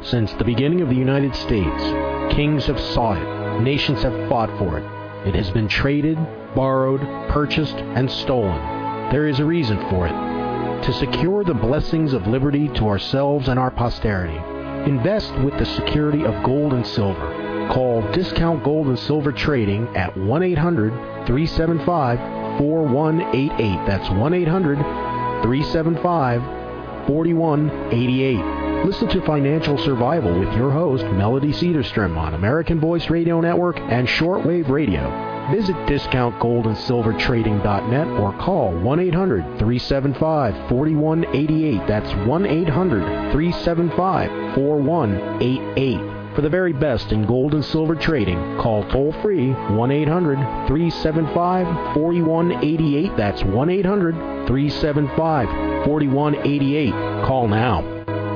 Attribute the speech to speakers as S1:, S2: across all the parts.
S1: Since the beginning of the United States, kings have sought it, nations have fought for it. It has been traded, borrowed, purchased, and stolen. There is a reason for it. To secure the blessings of liberty to ourselves and our posterity, invest with the security of gold and silver. Call Discount Gold and Silver Trading at 1-800-375-4188. That's 1-800-375-4188. Listen to Financial Survival with your host, Melody Cedarstrom, on American Voice Radio Network and Shortwave Radio. Visit discountgoldandsilvertrading.net or call 1-800-375-4188. That's 1-800-375-4188. For the very best in gold and silver trading, call toll-free 1-800-375-4188. That's 1-800-375-4188. Call now.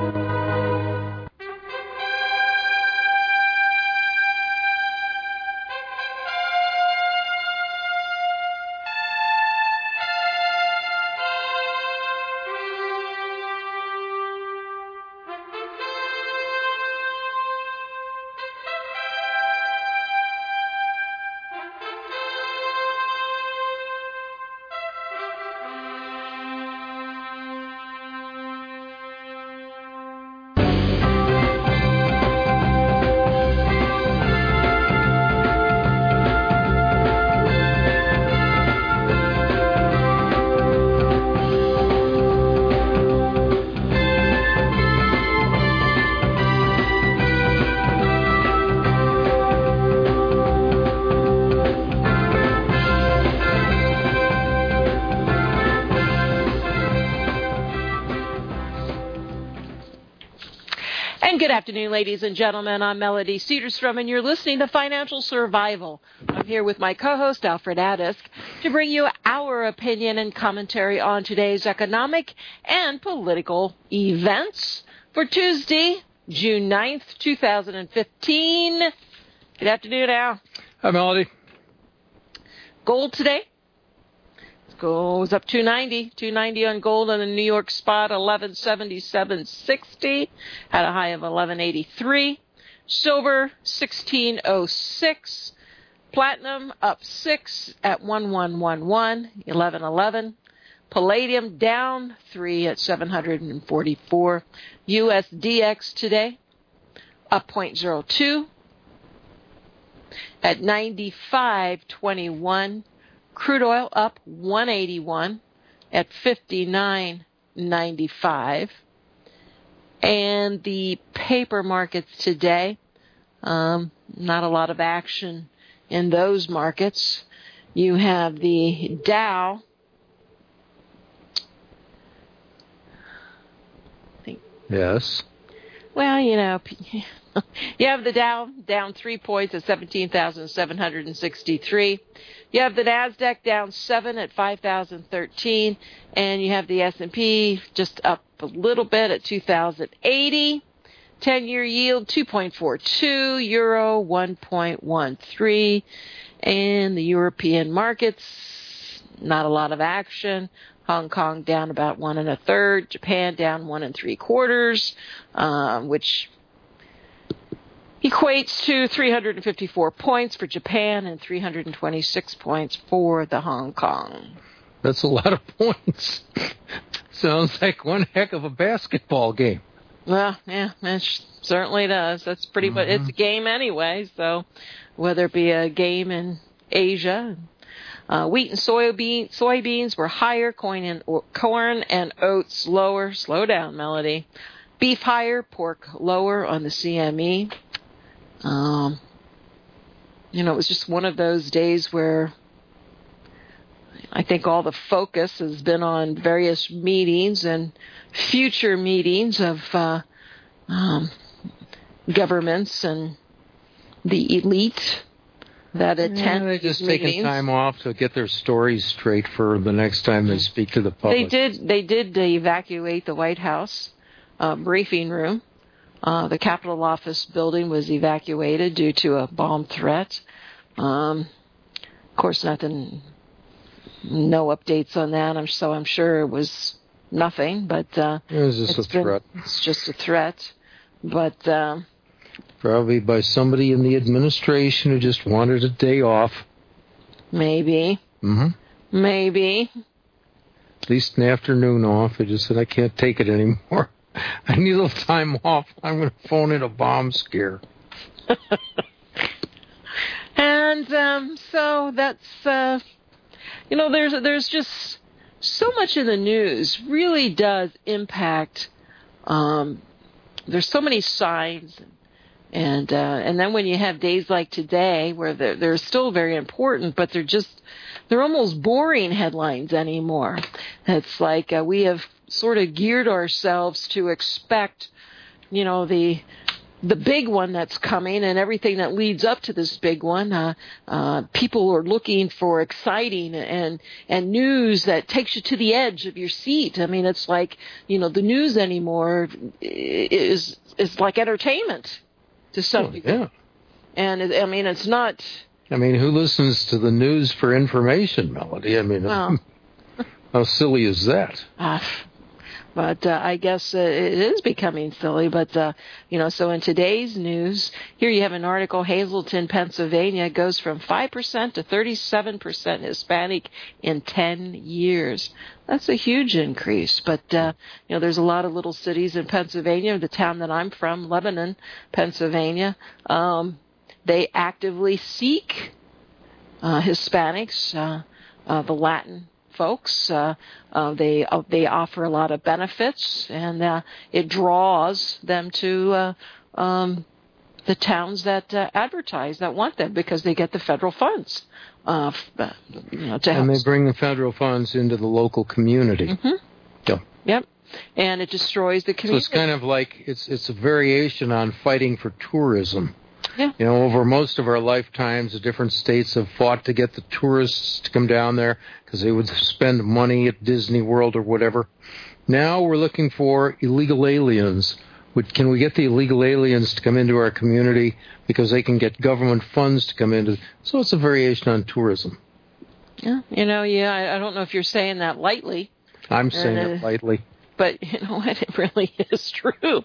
S2: Good afternoon, ladies and gentlemen. I'm Melody Cedarstrom, and you're listening to Financial Survival. I'm here with my co-host, Alfred Adisk, to bring you our opinion and commentary on today's economic and political events for Tuesday, June 9th, 2015. Good afternoon, Al.
S3: Hi, Melody.
S2: Gold today goes up 290 on gold on the New York spot, 1177.60, had a high of 1183. Silver 1606. Platinum up 6 at 1111. Palladium down 3 at 744. USDX today up 0.02 at 95.21. Crude oil up 181 at 59.95. And the paper markets today, not a lot of action in those markets. You have the Dow.
S3: Yes.
S2: Well, you know, you have the Dow down 3 points at 17,763. You have the NASDAQ down 7 at 5,013. And you have the S&P just up a little bit at 2,080. 10-year yield 2.42. Euro 1.13. And the European markets, not a lot of action. Hong Kong down about 1 1/3. Japan down 1 3/4, which equates to 354 points for Japan and 326 points for the Hong Kong.
S3: That's a lot of points. Sounds like one heck of a basketball game.
S2: Well, yeah, it certainly does. That's pretty much, it's a game anyway, so whether it be a game in Asia. Wheat and soybeans were higher, corn and oats lower. Slow down, Melody. Beef higher, pork lower on the CME. It was just one of those days where I think all the focus has been on various meetings and future meetings of governments and the elite that attend.
S3: They're just
S2: meetings.
S3: Taking time off to get their stories straight for the next time they speak to the public.
S2: They did evacuate the White House briefing room. The Capitol Office building was evacuated due to a bomb threat. Of course, no updates on that. I'm sure it was nothing, but
S3: it was just a threat.
S2: It's just a threat. But
S3: Probably by somebody in the administration who just wanted a day off.
S2: maybe.
S3: Mm-hmm.
S2: Maybe.
S3: At least an afternoon off. I just said, I can't take it anymore. I need a little time off. I'm going to phone in a bomb scare.
S2: And so that's, there's just so much in the news really does impact. There's so many signs, and then when you have days like today where they're still very important, but they're almost boring headlines anymore. It's like we have sort of geared ourselves to expect, the big one that's coming and everything that leads up to this big one. People are looking for exciting and news that takes you to the edge of your seat. I mean, it's like, the news anymore is like entertainment to some people.
S3: Yeah.
S2: And it's not.
S3: Who listens to the news for information, Melody? How silly is that?
S2: But I guess it is becoming silly. But, so in today's news, here you have an article, Hazleton, Pennsylvania goes from 5% to 37% Hispanic in 10 years. That's a huge increase. But, there's a lot of little cities in Pennsylvania. The town that I'm from, Lebanon, Pennsylvania, they actively seek Hispanics, the Latin folks. They offer a lot of benefits, and it draws them to the towns that advertise, that want them, because they get the federal funds. To help.
S3: And they bring the federal funds into the local community.
S2: Mm-hmm.
S3: Yeah.
S2: Yep. And it destroys the community.
S3: So it's kind of like it's a variation on fighting for tourism.
S2: Yeah.
S3: Over most of our lifetimes, the different states have fought to get the tourists to come down there because they would spend money at Disney World or whatever. Now we're looking for illegal aliens. Can we get the illegal aliens to come into our community because they can get government funds to come into? So it's a variation on tourism.
S2: Yeah. I don't know if you're saying that lightly.
S3: I'm saying it lightly.
S2: But you know what? It really is true.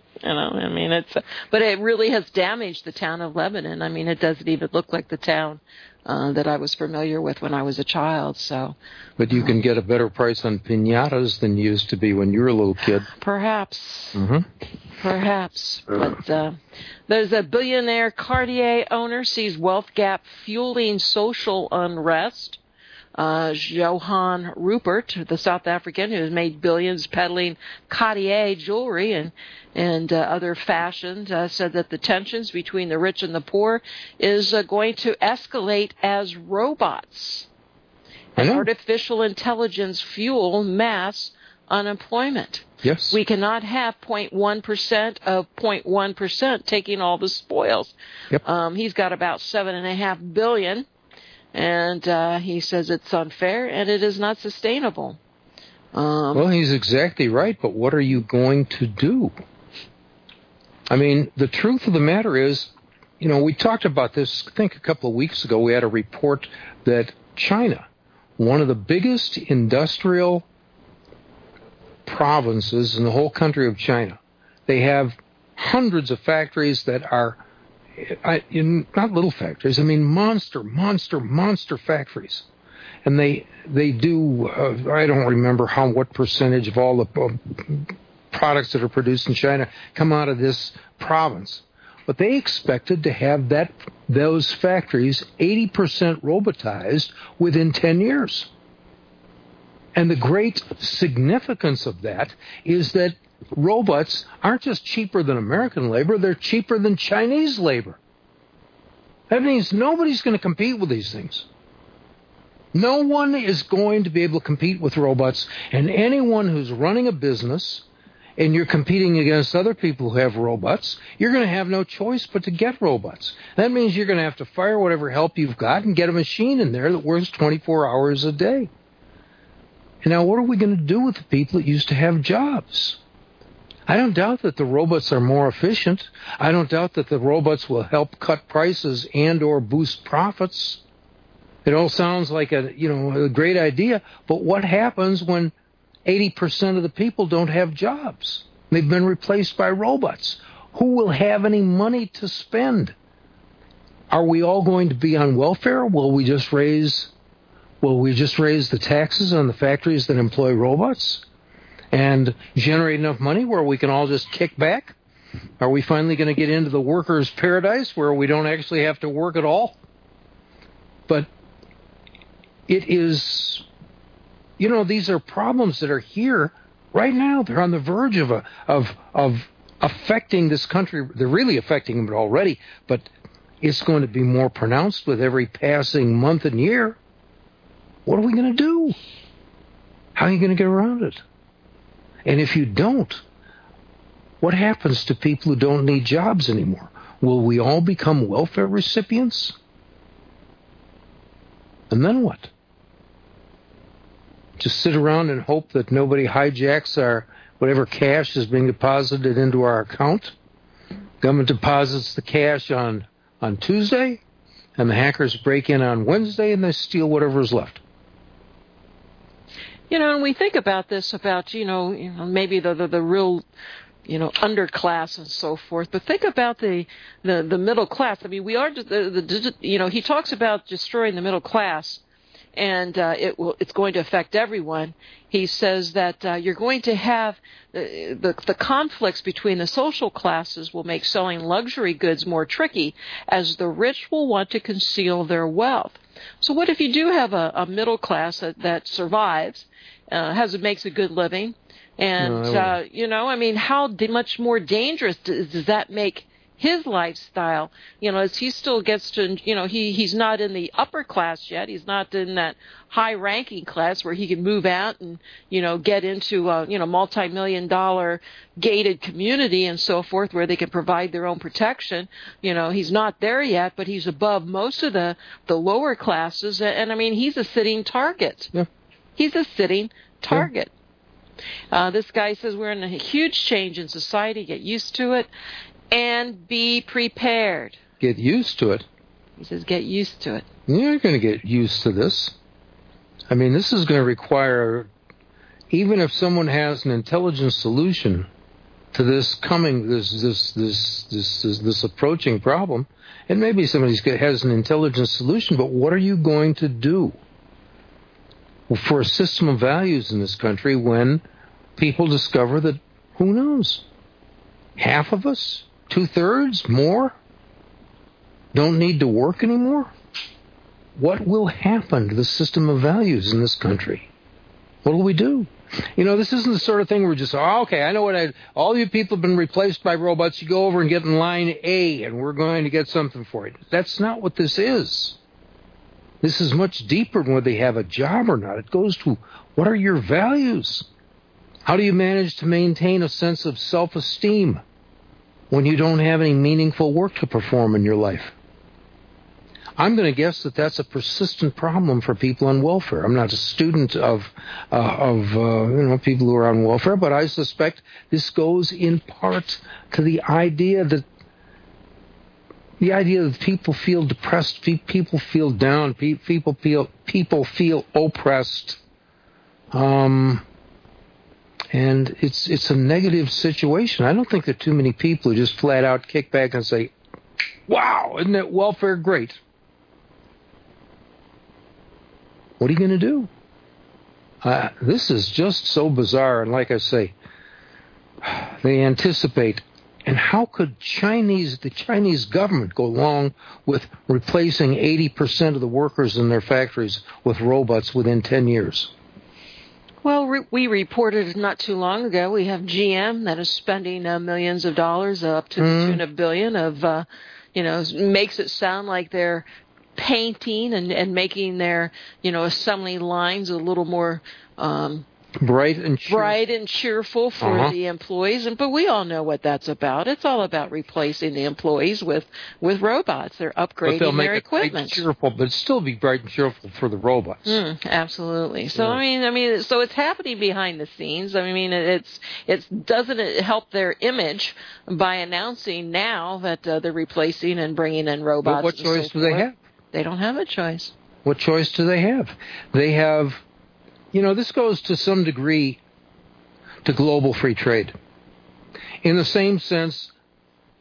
S2: But it really has damaged the town of Lebanon. It doesn't even look like the town that I was familiar with when I was a child. So.
S3: But you can get a better price on piñatas than you used to be when you were a little kid.
S2: Perhaps.
S3: Mm-hmm.
S2: Perhaps. But there's a billionaire Cartier owner sees wealth gap fueling social unrest. Johan Rupert, the South African who has made billions peddling Cartier jewelry and other fashions, said that the tensions between the rich and the poor is going to escalate as robots and artificial intelligence fuel mass unemployment.
S3: Yes.
S2: We cannot have 0.1% of 0.1% taking all the spoils.
S3: Yep.
S2: He's got about $7.5 billion. And he says it's unfair and it is not sustainable.
S3: Well, he's exactly right, but what are you going to do? The truth of the matter is, we talked about this, I think, a couple of weeks ago. We had a report that China, one of the biggest industrial provinces in the whole country of China, they have hundreds of factories that are not little factories, monster factories. And they do, I don't remember what percentage of all the products that are produced in China come out of this province. But they expected to have those factories 80% robotized within 10 years. And the great significance of that is that robots aren't just cheaper than American labor, they're cheaper than Chinese labor. That means nobody's going to compete with these things. No one is going to be able to compete with robots, and anyone who's running a business and you're competing against other people who have robots, you're going to have no choice but to get robots. That means you're going to have to fire whatever help you've got and get a machine in there that works 24 hours a day. And now what are we going to do with the people that used to have jobs? I don't doubt that the robots are more efficient. I don't doubt that the robots will help cut prices and or boost profits. It all sounds like a great idea, but what happens when 80% of the people don't have jobs? They've been replaced by robots. Who will have any money to spend? Are we all going to be on welfare? Will we just raise the taxes on the factories that employ robots and generate enough money where we can all just kick back? Are we finally going to get into the workers' paradise where we don't actually have to work at all? But it is, these are problems that are here right now. They're on the verge of affecting this country. They're really affecting it already, but it's going to be more pronounced with every passing month and year. What are we going to do? How are you going to get around it? And if you don't, what happens to people who don't need jobs anymore? Will we all become welfare recipients? And then what? Just sit around and hope that nobody hijacks our whatever cash is being deposited into our account? Government deposits the cash on Tuesday, and the hackers break in on Wednesday, and they steal whatever is left.
S2: And we think about this, maybe the real, underclass and so forth. But think about the middle class. I mean, we are just he talks about destroying the middle class, and it's going to affect everyone. He says that you're going to have the conflicts between the social classes will make selling luxury goods more tricky, as the rich will want to conceal their wealth. So what if you do have a middle class that survives, makes a good living, and how much more dangerous does that make his lifestyle? As he still gets to, he's not in the upper class yet. He's not in that high-ranking class where he can move out and, get into a, multi-million-dollar gated community and so forth where they can provide their own protection. He's not there yet, but he's above most of the lower classes. And I mean, he's a sitting target.
S3: Yeah.
S2: He's a sitting target. Yeah. This guy says we're in a huge change in society. Get used to it. And be prepared.
S3: Get used to it?
S2: He says get used to it.
S3: You're going to get used to this. I mean, this is going to require, even if someone has an intelligent solution to this approaching problem, and maybe somebody has an intelligent solution, but what are you going to do for a system of values in this country when people discover that, who knows, half of us, 2/3, more, don't need to work anymore? What will happen to the system of values in this country? What will we do? This isn't the sort of thing where we're just, okay, I know all you people have been replaced by robots. You go over and get in line A, and we're going to get something for it. That's not what this is. This is much deeper than whether they have a job or not. It goes to, what are your values? How do you manage to maintain a sense of self-esteem when you don't have any meaningful work to perform in your life? I'm going to guess that that's a persistent problem for people on welfare. I'm not a student of people who are on welfare, but I suspect this goes in part to the idea that people feel depressed, people feel down, people feel oppressed, and it's a negative situation. I don't think there are too many people who just flat out kick back and say, "Wow, isn't that welfare great?" What are you going to do? This is just so bizarre, and like I say, they anticipate. And how could the Chinese government go along with replacing 80% of the workers in their factories with robots within 10 years?
S2: Well, we reported not too long ago, we have GM that is spending millions of dollars, up to the tune of $1 billion of, makes it sound like they're painting and making their, assembly lines a little more bright and cheerful for the employees. But we all know what that's about. It's all about replacing the employees with robots. They're upgrading their equipment.
S3: Cheerful, but still be bright and cheerful for the robots.
S2: Absolutely. So so it's happening behind the scenes. I mean, doesn't it help their image by announcing now that they're replacing and bringing in robots?
S3: But what choice do they have?
S2: They don't have a choice.
S3: What choice do they have? They have, this goes to some degree to global free trade. In the same sense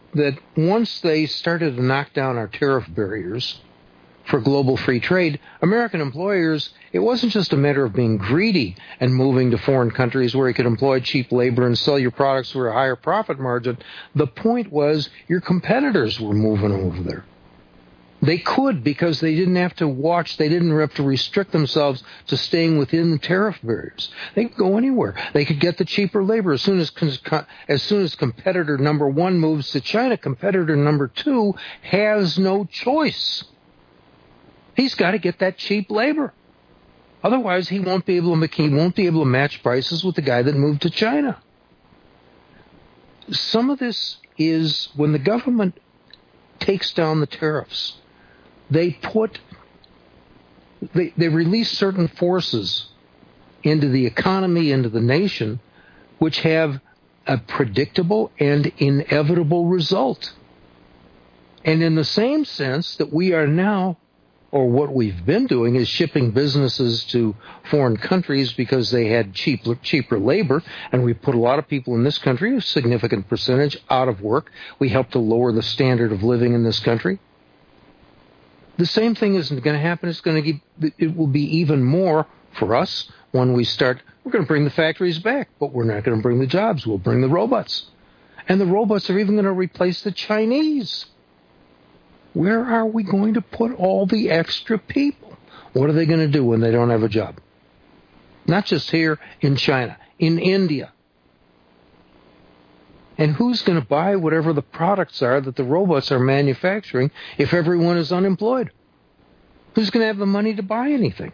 S3: that once they started to knock down our tariff barriers for global free trade, American employers, it wasn't just a matter of being greedy and moving to foreign countries where you could employ cheap labor and sell your products for a higher profit margin. The point was your competitors were moving over there. They could because they didn't have to watch, they didn't have to restrict themselves to staying within the tariff barriers. They could go anywhere. They could get the cheaper labor. As soon as competitor number one moves to China, competitor number two has no choice. He's got to get that cheap labor. Otherwise, he won't be able to match prices with the guy that moved to China. Some of this is when the government takes down the tariffs. They release certain forces into the economy, into the nation, which have a predictable and inevitable result. And in the same sense that we are now, or what we've been doing, is shipping businesses to foreign countries because they had cheaper labor, and we put a lot of people in this country, a significant percentage, out of work. We helped to lower the standard of living in this country. The same thing isn't going to happen. It will be even more for us when we start. We're going to bring the factories back, but we're not going to bring the jobs. We'll bring the robots. And the robots are even going to replace the Chinese. Where are we going to put all the extra people? What are they going to do when they don't have a job? Not just here in China, in India. And who's going to buy whatever the products are that the robots are manufacturing if everyone is unemployed? Who's going to have the money to buy anything?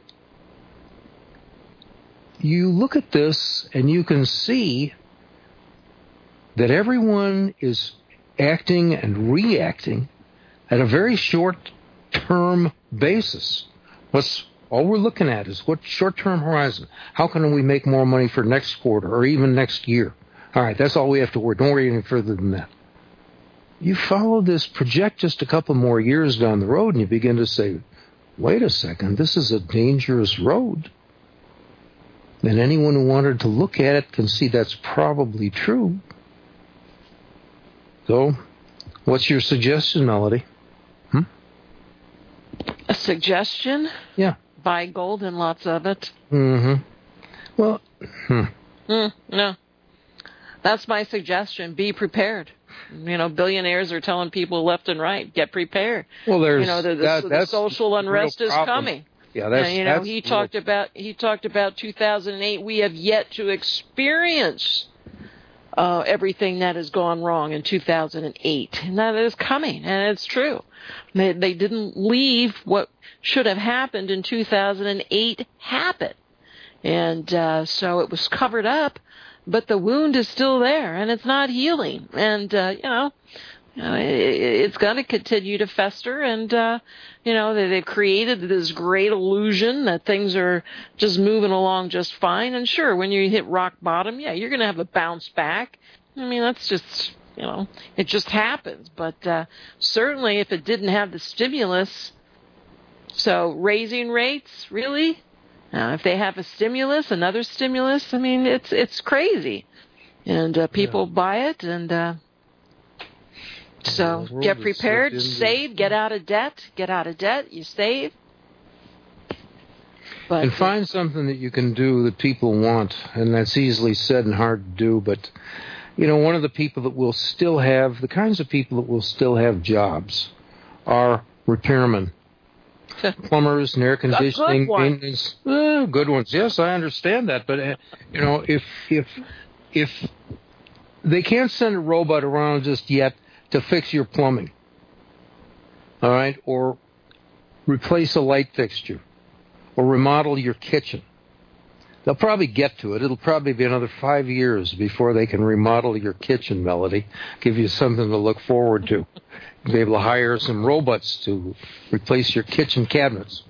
S3: You look at this and you can see that everyone is acting and reacting at a very short-term basis. All we're looking at is what short-term horizon. How can we make more money for next quarter or even next year? All right, that's all we have to worry. Don't worry any further than that. You follow this, project just a couple more years down the road, and you begin to say, wait a second, this is a dangerous road. And anyone who wanted to look at it can see that's probably true. So, what's your suggestion, Melody?
S2: A suggestion?
S3: Yeah.
S2: Buy gold and lots of it.
S3: Mm-hmm. Well,
S2: no. That's my suggestion. Be prepared. Billionaires are telling people left and right, get prepared.
S3: Well, there's
S2: the social unrest is coming.
S3: Yeah, that's
S2: he talked about 2008. We have yet to experience everything that has gone wrong in 2008, and that is coming, and it's true. They didn't leave what should have happened in 2008 happen, and so it was covered up. But the wound is still there, and it's not healing. And, it's going to continue to fester. And, they've created this great illusion that things are just moving along just fine. And sure, when you hit rock bottom, yeah, you're going to have a bounce back. I mean, that's just, it just happens. But certainly if it didn't have the stimulus, so raising rates, really? Now, if they have a stimulus, another stimulus, I mean, it's crazy. And people buy it, and so get prepared, save, get out of debt, you save. But,
S3: and find something that you can do that people want, and that's easily said and hard to do, but, one of the people that will still have, the kinds of people that will still have jobs are repairmen. Plumbers and air conditioning maintenance, good ones. Yes, I understand that, but if they can't send a robot around just yet to fix your plumbing, all right, or replace a light fixture, or remodel your kitchen, they'll probably get to it. It'll probably be another 5 years before they can remodel your kitchen, Melody. Give you something to look forward to. Be able to hire some robots to replace your kitchen cabinets.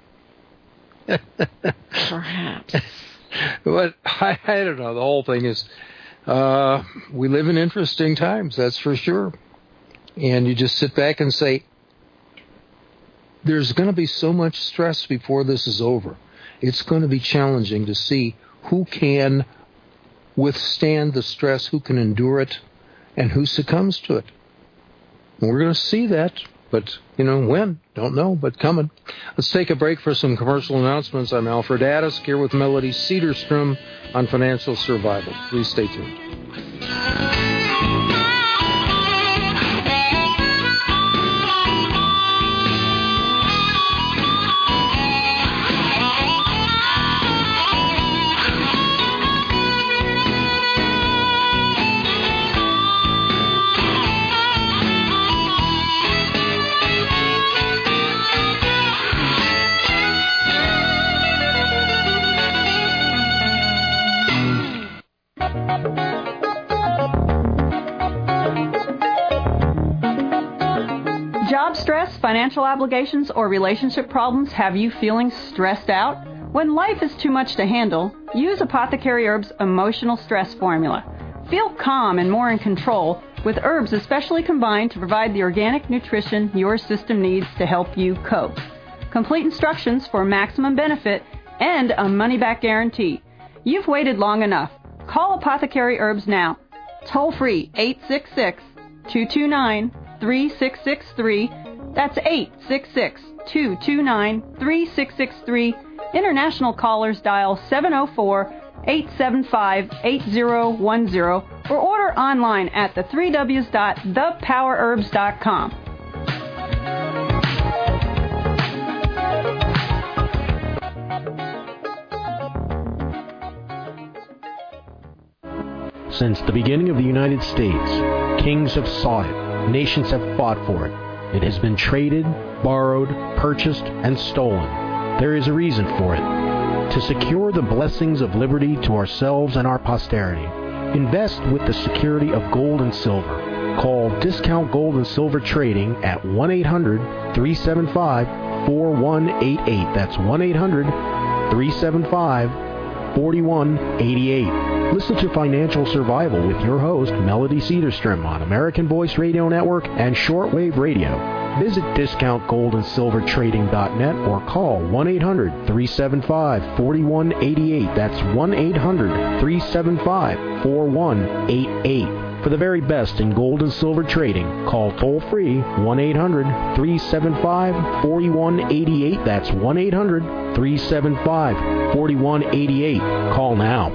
S2: Perhaps.
S3: But I don't know. The whole thing is, we live in interesting times, that's for sure. And you just sit back and say, there's going to be so much stress before this is over. It's going to be challenging to see who can withstand the stress, who can endure it, and who succumbs to it. We're going to see that, but, when? Don't know, but coming. Let's take a break for some commercial announcements. I'm Alfred Addis, here with Melody Cedarstrom on Financial Survival. Please stay tuned.
S4: Job stress, financial obligations, or relationship problems have you feeling stressed out? When life is too much to handle, use Apothecary Herbs' Emotional Stress Formula. Feel calm and more in control with herbs especially combined to provide the organic nutrition your system needs to help you cope. Complete instructions for maximum benefit and a money-back guarantee. You've waited long enough. Call Apothecary Herbs now. Toll free 866-229-3663. That's 866-229-3663. International callers dial 704-875-8010 or order online at the3ws.thepowerherbs.com.
S1: Since the beginning of the United States, kings have sought it, nations have fought for it. It has been traded, borrowed, purchased, and stolen. There is a reason for it. To secure the blessings of liberty to ourselves and our posterity, invest with the security of gold and silver. Call Discount Gold and Silver Trading at 1-800-375-4188. That's 1-800-375-4188. Listen to Financial Survival with your host, Melody Cedarstrom, on American Voice Radio Network and Shortwave Radio. Visit DiscountGoldandSilverTrading.net or call 1-800-375-4188. That's 1-800-375-4188. For the very best in gold and silver trading, call toll-free 1-800-375-4188. That's 1-800-375-4188. Call now.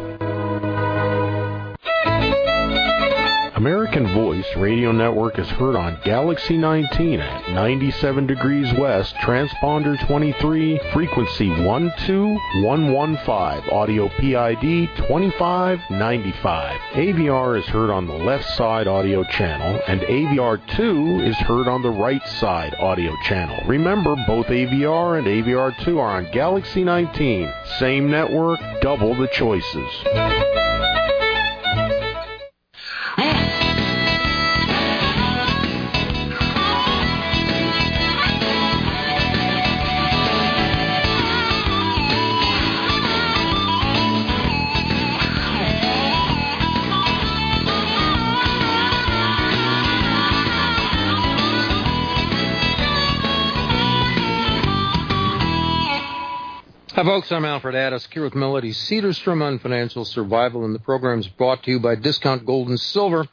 S1: American Voice Radio Network is heard on Galaxy 19 at 97 degrees west, transponder 23, frequency 12115, audio PID 2595. AVR is heard on the left side audio channel, and AVR2 is heard on the right side audio channel. Remember, both AVR and AVR2 are on Galaxy 19. Same network, double the choices.
S3: Hi, folks. I'm Alfred Addis, here with Melody Cedarstrom on Financial Survival, and the program is brought to you by Discount Gold and Silver.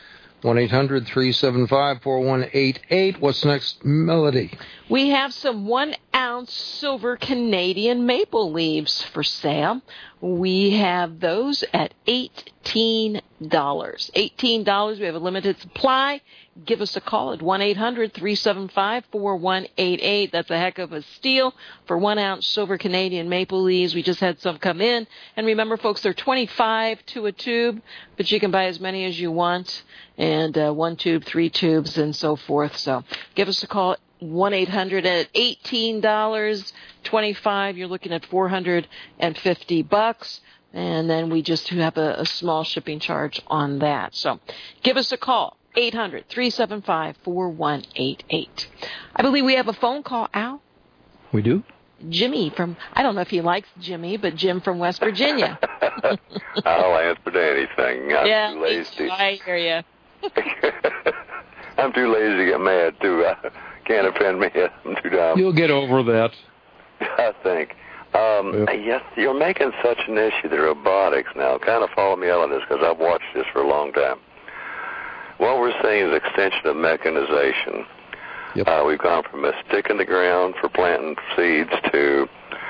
S3: 1-800-375-4188. What's next, Melody?
S2: We have some 1-ounce silver Canadian maple leaves for sale. We have those at $18. $18. We have a limited supply. Give us a call at 1-800-375-4188. That's a heck of a steal for 1-ounce silver Canadian maple leaves. We just had some come in. And remember, folks, they're $25 to a tube, but you can buy as many as you want, and 1 tube, 3 tubes, and so forth. So give us a call at 1-800 at $18, 25. You're looking at $450. And then we just have a small shipping charge on that. So give us a call, 800-375-4188. I believe we have a phone call, Al.
S3: We do?
S2: Jimmy from, I don't know if he likes Jimmy, but Jim from West Virginia.
S5: I'll answer to anything. I'm too lazy.
S2: I hear you.
S5: I'm too lazy to get mad, too. Can't offend me. I'm too dumb.
S3: You'll get over that.
S5: I think. Yes, you're making such an issue, the robotics now. Kind of follow me on this because I've watched this for a long time. what we're seeing is extension of mechanization.
S3: Yep.
S5: We've gone from a stick in the ground for planting seeds to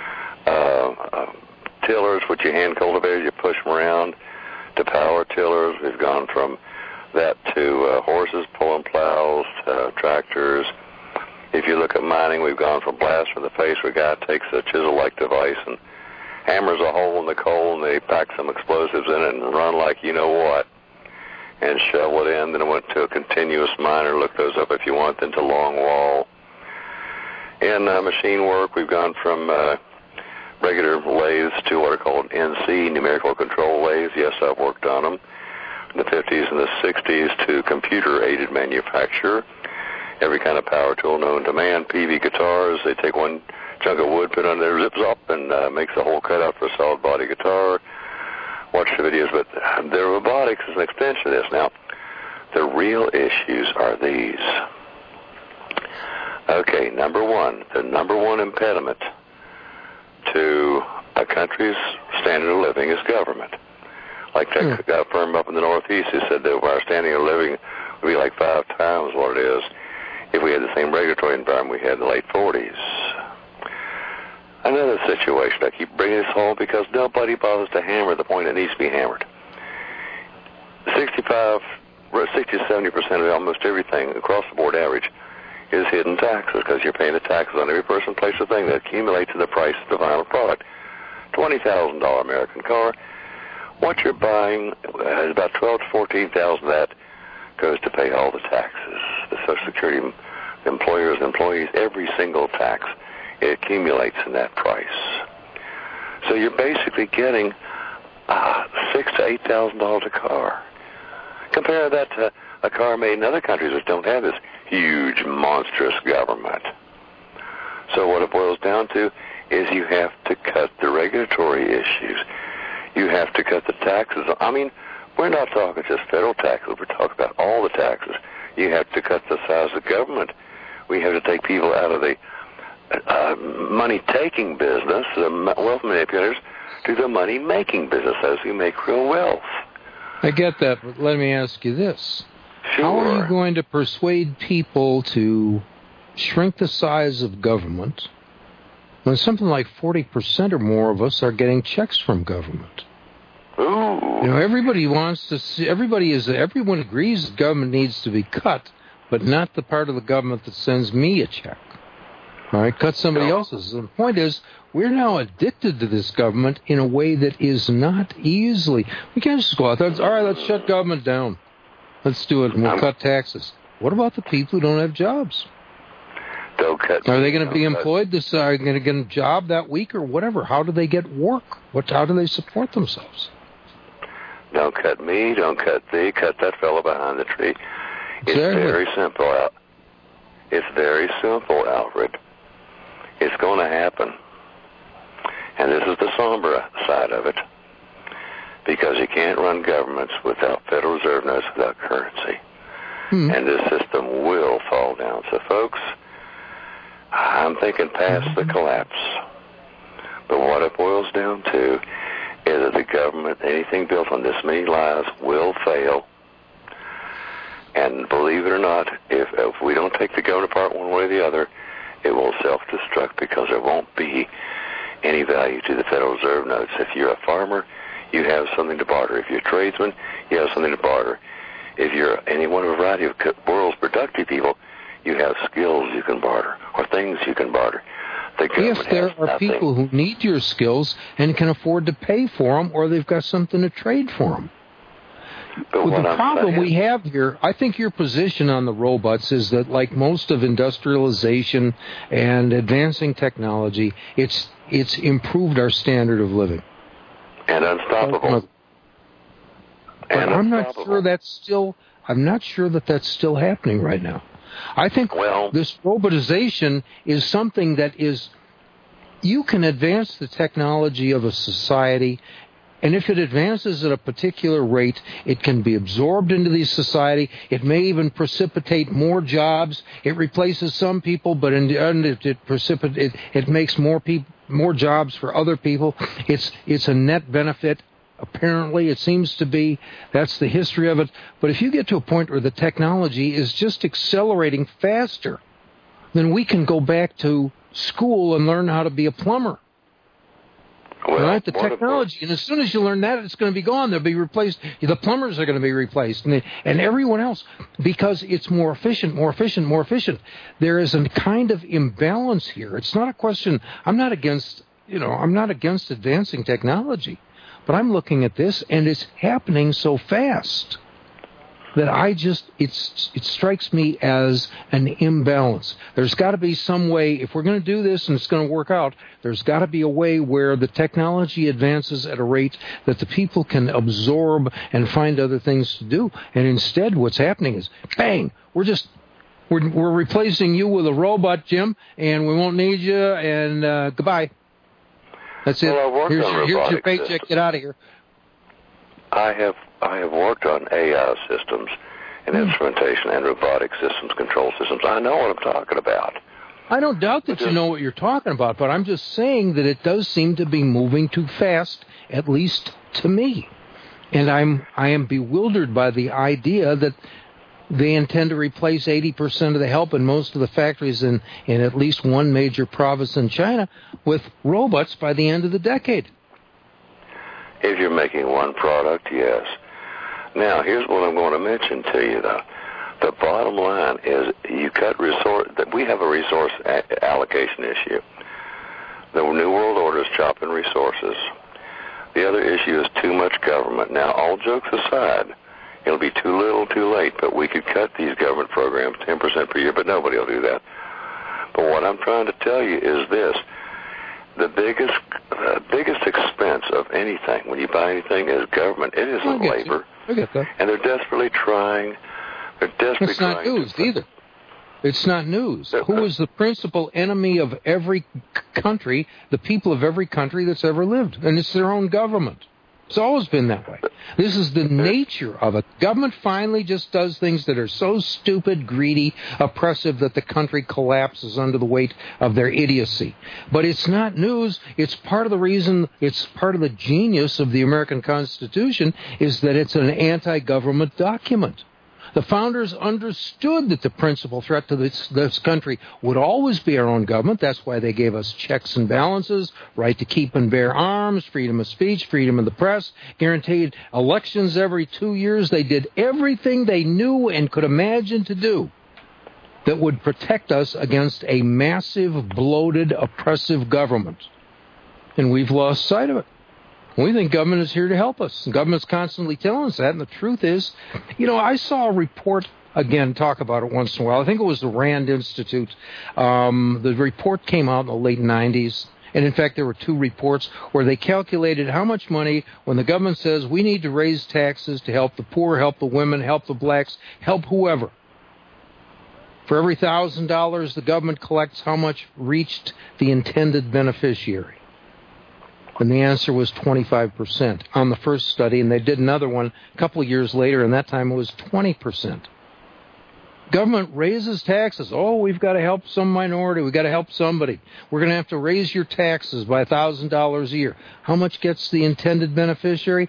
S5: tillers, which you hand cultivate, you push them around, to power tillers. We've gone from that to horses pulling plows, tractors. If you look at mining, we've gone from blast from the face, where a guy takes a chisel-like device and hammers a hole in the coal, and they pack some explosives in it and run like you know what, and shovel it in. Then it went to a continuous miner. Look those up if you want. Then to long wall. In machine work, we've gone from regular lathes to what are called NC, numerical control lathes. Yes, I've worked on them. In the 50s and the 60s to computer-aided manufacture. Every kind of power tool known to man. PV guitars, they take one chunk of wood, put it on there, zips up, and makes a whole cutout for a solid body guitar. Watch the videos, but the robotics is an extension of this. Now, the real issues are these. Okay, number one, the number one impediment to a country's standard of living is government. Like that firm up in the Northeast who said that our standard of living would be like 5 times what it is if we had the same regulatory environment we had in the late 40s. Another situation, I keep bringing this home because nobody bothers to hammer the point that needs to be hammered. 60 to 70% of almost everything across the board average is hidden taxes, because you're paying the taxes on every person, place, or thing that accumulates in the price of the final product. $20,000 American car, what you're buying is about $12,000 to $14,000 of that goes to pay all the taxes. The Social Security, employers, employees, every single tax, it accumulates in that price. So you're basically getting $6,000 to $8,000 a car. Compare that to a car made in other countries that don't have this huge, monstrous government. So what it boils down to is you have to cut the regulatory issues. You have to cut the taxes. I mean, we're not talking just federal taxes. We're talking about all the taxes. You have to cut the size of government. We have to take people out of the money-taking business, the wealth manipulators, to the money-making business as we make real wealth.
S3: I get that, but let me ask you this.
S5: Sure.
S3: How are you going to persuade people to shrink the size of government when something like 40% or more of us are getting checks from government?
S5: Ooh.
S3: You know, everybody wants to see, everyone agrees that government needs to be cut, but not the part of the government that sends me a check. All right, cut somebody else's. And the point is, we're now addicted to this government in a way that is not easily. We can't just go out there and say, all right, let's shut government down. Let's do it, and we'll cut taxes. What about the people who don't have jobs?
S5: Don't cut.
S3: Are they going to be employed? Are they going to get a job that week or whatever? How do they get work? How do they support themselves?
S5: Don't cut me, don't cut thee, cut that fellow behind the tree. It's very simple. It's very simple, Alfred. It's going to happen. And this is the somber side of it. Because you can't run governments without Federal Reserve notes, without currency. And this system will fall down. So, folks, I'm thinking past the collapse. But what it boils down to is that the government, anything built on this many lies, will fail. And believe it or not, if we don't take the government apart one way or the other, it will self-destruct because there won't be any value to the Federal Reserve notes. If you're a farmer, you have something to barter. If you're a tradesman, you have something to barter. If you're any one of a variety of world's productive people, you have skills you can barter or things you can barter.
S3: If there are people who need your skills and can afford to pay for them, or they've got something to trade for them. But the problem we have here, I think your position on the robots is that, like most of industrialization and advancing technology, it's improved our standard of living.
S5: And unstoppable.
S3: But I'm not sure that's still happening right now. I think this robotization is something that is, you can advance the technology of a society, and if it advances at a particular rate, it can be absorbed into the society. It may even precipitate more jobs. It replaces some people, but in the end, it makes more jobs for other people. It's a net benefit Apparently, it seems to be. That's the history of it. But if you get to a point where the technology is just accelerating faster, then we can go back to school and learn how to be a plumber.
S5: Well,
S3: right? The technology, and as soon as you learn that, it's going to be gone. They'll be replaced. The plumbers are going to be replaced, and everyone else, because it's more efficient. There is a kind of imbalance here. It's not a question. I'm not against advancing technology, but I'm looking at this, and it's happening so fast that it strikes me as an imbalance. There's got to be some way, if we're going to do this and it's going to work out, there's got to be a way where the technology advances at a rate that the people can absorb and find other things to do. And instead, what's happening is, bang, we're replacing you with a robot, Jim, and we won't need you, and goodbye. That's it.
S5: Well,
S3: here's your paycheck.
S5: Systems.
S3: Get out of here.
S5: I have worked on AI systems and instrumentation and robotic systems, control systems. I know what I'm talking about.
S3: I don't doubt that you know what you're talking about, but I'm just saying that it does seem to be moving too fast, at least to me. And I am bewildered by the idea that they intend to replace 80% of the help in most of the factories in at least one major province in China with robots by the end of the decade.
S5: If you're making one product, yes. Now, here's what I'm going to mention to you, though. The bottom line is you cut resource. That we have a resource allocation issue. The New World Order is chopping resources. The other issue is too much government. Now, all jokes aside, it'll be too little, too late, but we could cut these government programs 10% per year, but nobody will do that. But what I'm trying to tell you is this. The biggest expense of anything, when you buy anything, is government. It isn't labor.
S3: I get that.
S5: And they're desperately trying.
S3: It's not news either. It's not news. Who is the principal enemy of every country, the people of every country that's ever lived? And it's their own government. It's always been that way. This is the nature of it. Government finally just does things that are so stupid, greedy, oppressive that the country collapses under the weight of their idiocy. But it's not news. It's part of the reason, it's part of the genius of the American Constitution is that it's an anti-government document. The founders understood that the principal threat to this country would always be our own government. That's why they gave us checks and balances, right to keep and bear arms, freedom of speech, freedom of the press, guaranteed elections every 2 years. They did everything they knew and could imagine to do that would protect us against a massive, bloated, oppressive government. And we've lost sight of it. We think government is here to help us. And government's constantly telling us that. And the truth is, I saw a report, again, talk about it once in a while. I think it was the Rand Institute. The report came out in the late 90s. And, in fact, there were two reports where they calculated how much money, when the government says we need to raise taxes to help the poor, help the women, help the blacks, help whoever. For every $1,000 the government collects, how much reached the intended beneficiary? And the answer was 25% on the first study, and they did another one a couple of years later, and that time it was 20%. Government raises taxes. Oh, we've got to help some minority. We've got to help somebody. We're going to have to raise your taxes by $1,000 a year. How much gets the intended beneficiary?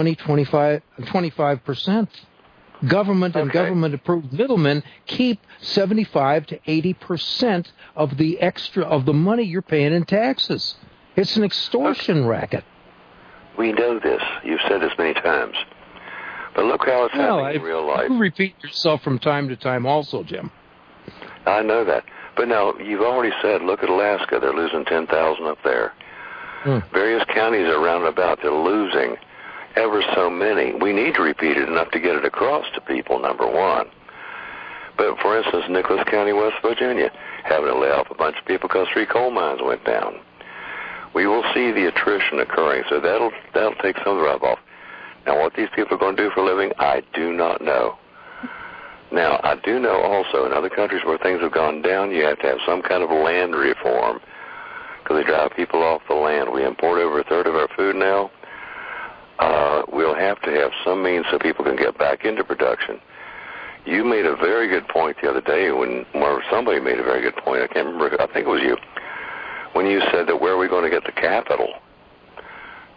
S3: 25%. Government and government-approved middlemen keep 75 to 80% of the money you're paying in taxes. It's an extortion racket.
S5: We know this. You've said this many times. But look how it's happening in real life.
S3: You repeat yourself from time to time also, Jim.
S5: I know that. But now, you've already said, look at Alaska. They're losing 10,000 up there. Various counties around and about, they're losing ever so many. We need to repeat it enough to get it across to people, number one. But, for instance, Nicholas County, West Virginia, having to lay off a bunch of people because 3 coal mines went down. We will see the attrition occurring, so that'll take some of the rub off. Now, what these people are going to do for a living, I do not know. Now, I do know also in other countries where things have gone down, you have to have some kind of land reform because they drive people off the land. We import over a third of our food now. We'll have to have some means so people can get back into production. You made a very good point the other day or somebody made a very good point. I can't remember. I think it was you. When you said that where are we going to get the capital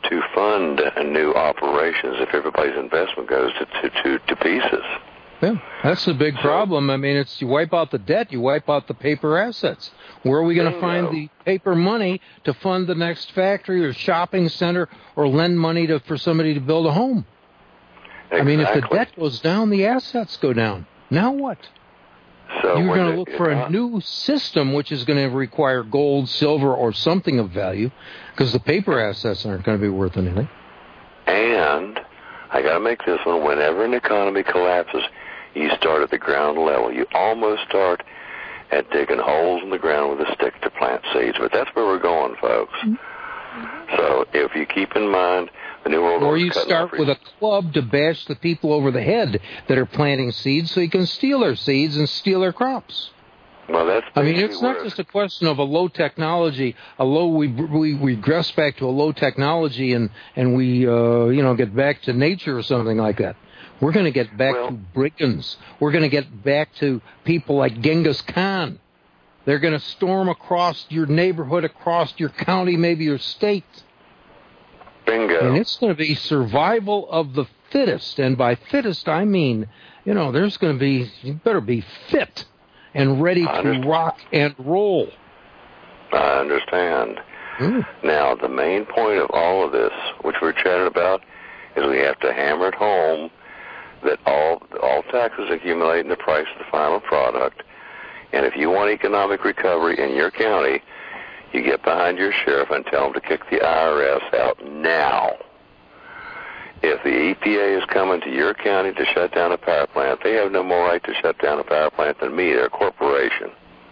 S5: to fund new operations if everybody's investment goes to pieces.
S3: Yeah, that's the big problem. I mean, it's you wipe out the debt, you wipe out the paper assets. Where are we going to find the paper money to fund the next factory or shopping center or lend money for somebody to build a home?
S5: Exactly.
S3: I mean, if the debt goes down, the assets go down. Now what?
S5: So
S3: you're going to look for a new system which is going to require gold, silver, or something of value because the paper assets aren't going to be worth anything.
S5: And I got to make this one, whenever an economy collapses, you start at the ground level. You almost start at digging holes in the ground with a stick to plant seeds. But that's where we're going, folks. Mm-hmm. So if you keep in mind the New World Order...
S3: Or you start with a club to bash the people over the head that are planting seeds so you can steal their seeds and steal their crops.
S5: Well, that's...
S3: I mean, it's not just a question of a low technology, we regress back to a low technology and we, get back to nature or something like that. We're going to get back to brigands. We're going to get back to people like Genghis Khan. They're going to storm across your neighborhood, across your county, maybe your state.
S5: Bingo.
S3: And it's going to be survival of the fittest. And by fittest, I mean, there's going to be, you better be fit and ready to rock and roll.
S5: I understand. Now, the main point of all of this, which we're chatting about, is we have to hammer it home that all taxes accumulate in the price of the final product. And if you want economic recovery in your county, you get behind your sheriff and tell him to kick the IRS out now. If the EPA is coming to your county to shut down a power plant, they have no more right to shut down a power plant than me. They're a corporation.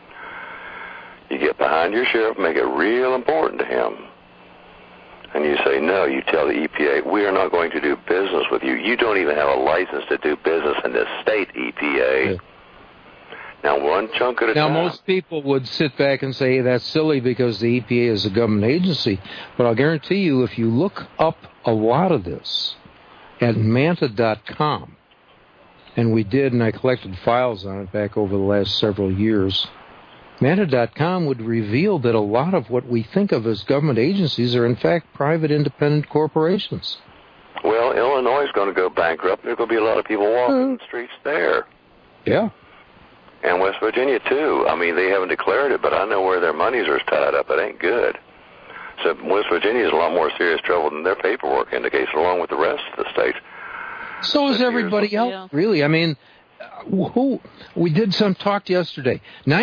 S5: You get behind your sheriff, make it real important to him. And you say, no, you tell the EPA, we are not going to do business with you. You don't even have a license to do business in the state EPA. Yeah. Now, one chunk at a time.
S3: Now, most people would sit back and say that's silly because the EPA is a government agency. But I'll guarantee you, if you look up a lot of this at Manta.com, and we did, and I collected files on it back over the last several years, Manta.com would reveal that a lot of what we think of as government agencies are, in fact, private independent corporations.
S5: Well, Illinois is going to go bankrupt. There's going to be a lot of people walking the streets there.
S3: Yeah.
S5: And West Virginia, too. I mean, they haven't declared it, but I know where their monies are tied up. It ain't good. So West Virginia is a lot more serious trouble than their paperwork indicates, along with the rest of the state.
S3: So is everybody else, really. I mean, we did some talk yesterday.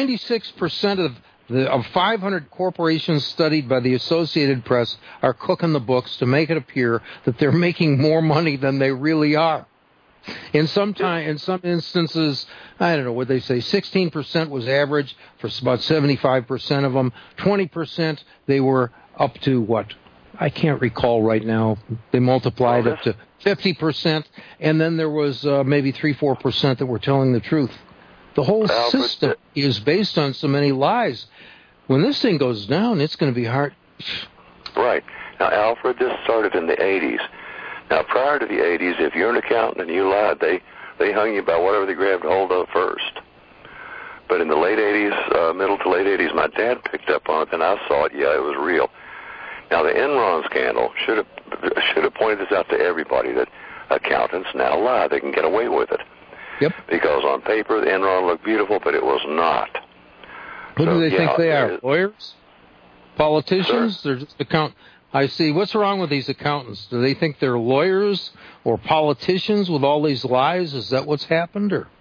S3: 96% of 500 corporations studied by the Associated Press are cooking the books to make it appear that they're making more money than they really are. In some instances, I don't know what they say, 16% was average for about 75% of them. 20% they were up to what? I can't recall right now. They multiplied up to 50%, and then there was maybe 3-4% that were telling the truth. The whole system is based on so many lies. When this thing goes down, it's going to be hard.
S5: Right. Now, Alfred, this started in the 80s. Now, prior to the 80s, if you're an accountant and you lied, they hung you by whatever they grabbed hold of first. But in the late 80s, middle to late 80s, my dad picked up on it, and I saw it. Yeah, it was real. Now, the Enron scandal should have pointed this out to everybody, that accountants now lie. They can get away with it.
S3: Yep.
S5: Because on paper, the Enron looked beautiful, but it was not.
S3: Who do they think they are? Lawyers? Politicians? Sir? They're just accountants. I see. What's wrong with these accountants? Do they think they're lawyers or politicians with all these lies? Is that what's happened? Or?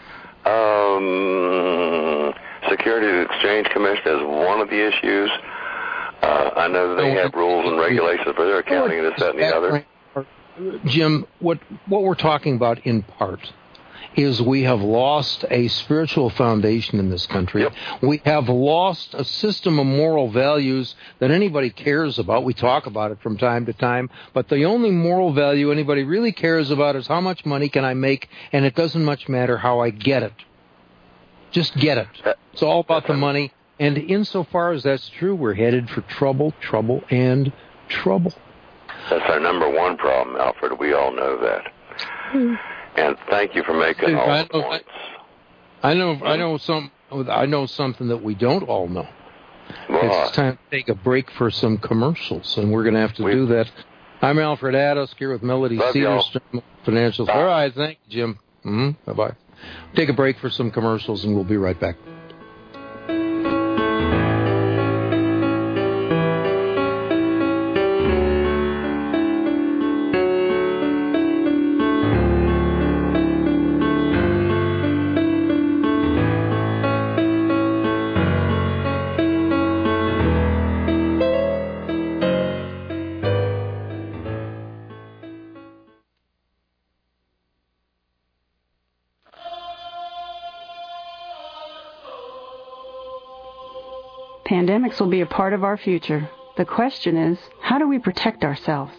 S5: Securities and Exchange Commission is one of the issues. I know that they have rules and regulations for their accounting and this, that, and the other.
S3: Jim, what we're talking about in part is we have lost a spiritual foundation in this country.
S5: Yep.
S3: We have lost a system of moral values that anybody cares about. We talk about it from time to time, but the only moral value anybody really cares about is how much money can I make, and it doesn't much matter how I get it. Just get it. It's all about the money, and insofar as that's true, we're headed for trouble, and trouble.
S5: That's our number one problem, Alfred. We all know that. And thank you for making all the points.
S3: I know something that we don't all know. It's time to take a break for some commercials, and we're going to have to do that I'm Alfred Addis here with Melody Cedarstrom, Financial. All right, thank you, Jim. Bye-bye. Take a break for some commercials, and we'll be right back.
S4: Pandemics will be a part of our future. The question is, how do we protect ourselves?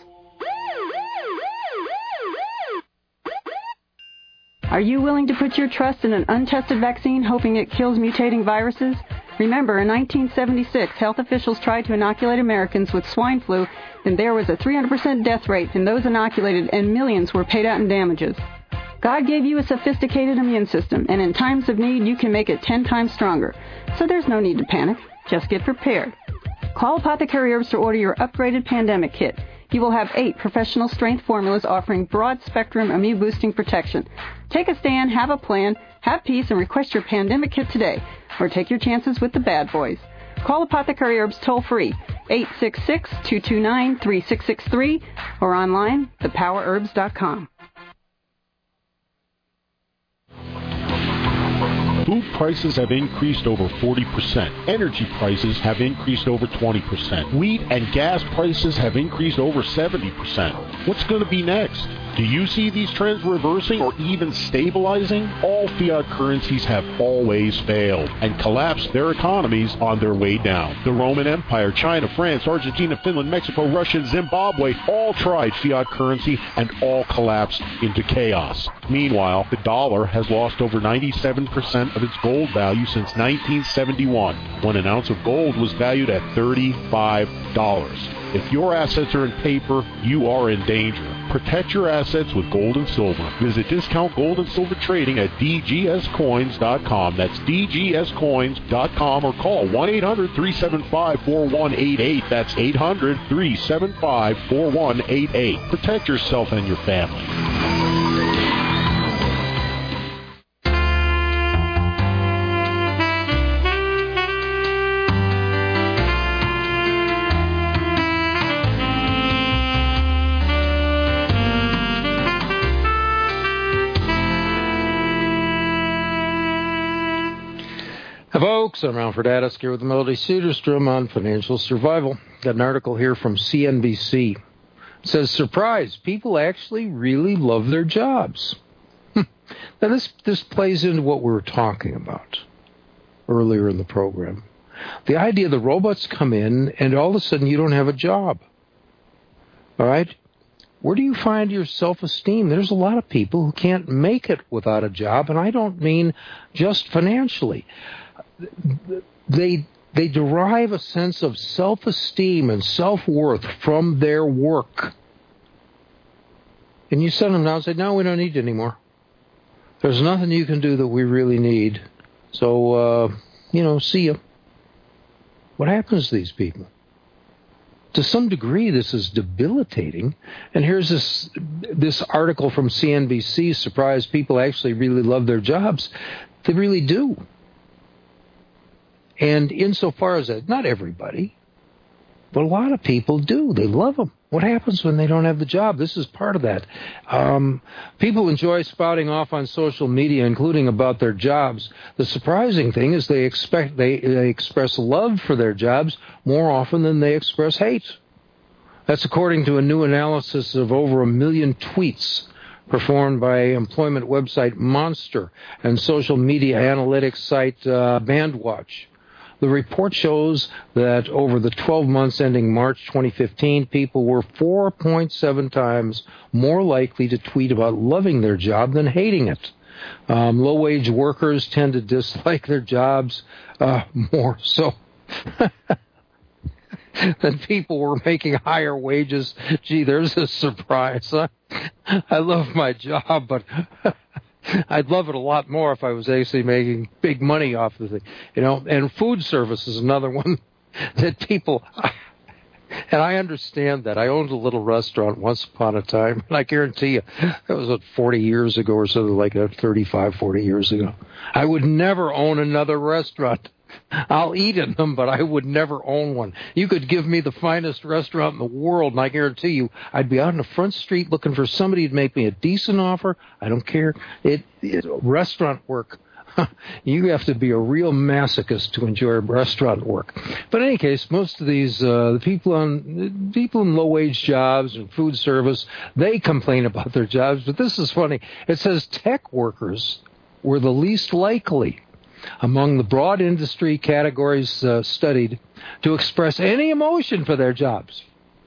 S4: Are you willing to put your trust in an untested vaccine, hoping it kills mutating viruses? Remember, in 1976, health officials tried to inoculate Americans with swine flu, and there was a 300% death rate in those inoculated, and millions were paid out in damages. God gave you a sophisticated immune system, and in times of need, you can make it 10 times stronger. So there's no need to panic. Just get prepared. Call Apothecary Herbs to order your upgraded pandemic kit. You will have 8 professional strength formulas offering broad spectrum immune boosting protection. Take a stand, have a plan, have peace, and request your pandemic kit today. Or take your chances with the bad boys. Call Apothecary Herbs toll free, 866-229-3663, or online, thepowerherbs.com.
S6: Food prices have increased over 40%. Energy prices have increased over 20%. Wheat and gas prices have increased over 70%. What's going to be next? Do you see these trends reversing or even stabilizing? All fiat currencies have always failed and collapsed their economies on their way down. The Roman Empire, China, France, Argentina, Finland, Mexico, Russia, and Zimbabwe all tried fiat currency and all collapsed into chaos. Meanwhile, the dollar has lost over 97% of its gold value since 1971, when an ounce of gold was valued at $35. If your assets are in paper, you are in danger. Protect your assets with gold and silver. Visit Discount Gold and Silver Trading at dgscoins.com. That's dgscoins.com, or call 1-800-375-4188. That's 800-375-4188. Protect yourself and your family.
S3: Folks, I'm Alfred Addis here with Melody Cedarstrom on Financial Survival. Got an article here from CNBC. It says, surprise, people actually really love their jobs. Now this plays into what we were talking about earlier in the program. The idea that robots come in and all of a sudden you don't have a job. All right? Where do you find your self-esteem? There's a lot of people who can't make it without a job, and I don't mean just financially. They derive a sense of self-esteem and self-worth from their work. And you send them down and say, no, we don't need you anymore. There's nothing you can do that we really need. So, see you. What happens to these people? To some degree, this is debilitating. And here's this article from CNBC, surprise, people actually really love their jobs. They really do. And insofar as that, not everybody, but a lot of people do. They love them. What happens when they don't have the job? This is part of that. People enjoy spouting off on social media, including about their jobs. The surprising thing is they express love for their jobs more often than they express hate. That's according to a new analysis of over 1 million tweets performed by employment website Monster and social media analytics site Bandwatch. The report shows that over the 12 months ending March 2015, people were 4.7 times more likely to tweet about loving their job than hating it. Low-wage workers tend to dislike their jobs more so than people who were making higher wages. Gee, there's a surprise. I love my job, but I'd love it a lot more if I was actually making big money off the thing, And food service is another one that people, And I understand that. I owned a little restaurant once upon a time, and I guarantee you, that was 40 years ago or something like that, 35, 40 years ago. I would never own another restaurant. I'll eat in them, but I would never own one. You could give me the finest restaurant in the world, and I guarantee you, I'd be out on the front street looking for somebody who'd make me a decent offer. I don't care. Restaurant work. You have to be a real masochist to enjoy restaurant work. But in any case, most of these the people in low-wage jobs and food service, they complain about their jobs. But this is funny. It says tech workers were the least likely among the broad industry categories studied to express any emotion for their jobs.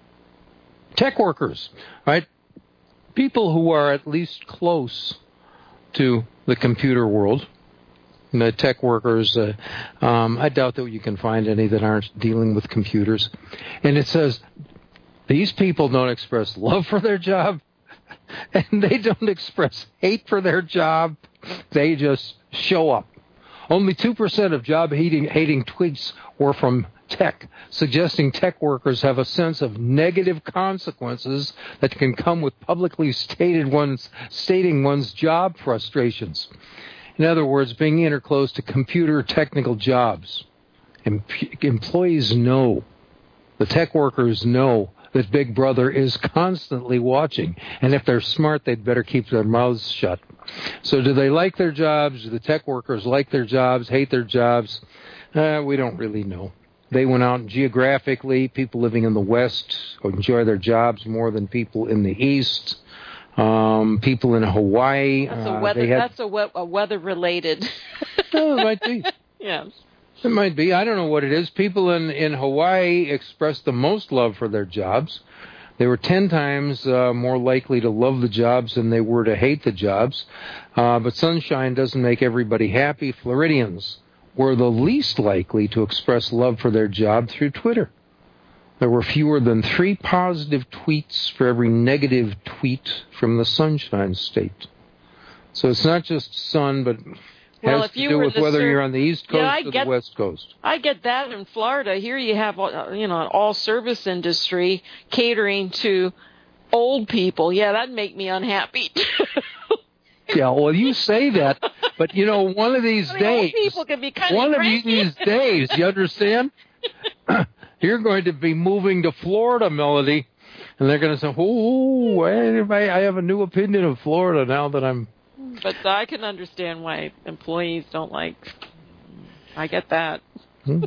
S3: Tech workers, right? People who are at least close to the computer world. The tech workers, I doubt that you can find any that aren't dealing with computers. And it says these people don't express love for their job, and they don't express hate for their job. They just show up. Only 2% of job-hating tweets were from tech, suggesting tech workers have a sense of negative consequences that can come with publicly stating one's job frustrations. In other words, being in or close to computer technical jobs. Employees know, the tech workers know that Big Brother is constantly watching. And if they're smart, they'd better keep their mouths shut. So do they like their jobs? Do the tech workers like their jobs, hate their jobs? We don't really know. They went out and geographically, people living in the West enjoy their jobs more than people in the East. People in Hawaii.
S2: That's a weather-related.
S3: Oh, it might be.
S2: Yes.
S3: It might be. I don't know what it is. People in Hawaii expressed the most love for their jobs. They were 10 times more likely to love the jobs than they were to hate the jobs. But sunshine doesn't make everybody happy. Floridians were the least likely to express love for their job through Twitter. There were fewer than 3 positive tweets for every negative tweet from the Sunshine State. So it's not just sun, but has to do with whether you're on the East Coast or the West Coast.
S2: I get that in Florida. Here you have, an all-service industry catering to old people. Yeah, that'd make me unhappy.
S3: Yeah, well, you say that, but, one of these days,
S2: old people can be kind of cranky.
S3: These days, you understand? You're going to be moving to Florida, Melody, and they're going to say, "Oh, I have a new opinion of Florida now that I'm."
S2: But I can understand why employees don't like. I get that.
S3: Yeah,